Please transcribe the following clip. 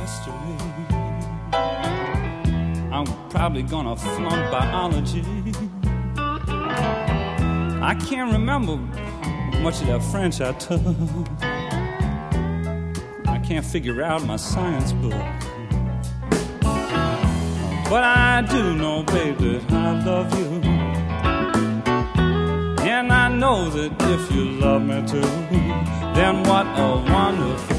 history. I'm probably gonna flunk biology. I can't remember much of that French I took. I can't figure out my science book. But I do know, baby, that I love you. And I know that if you love me too, then what a wonderful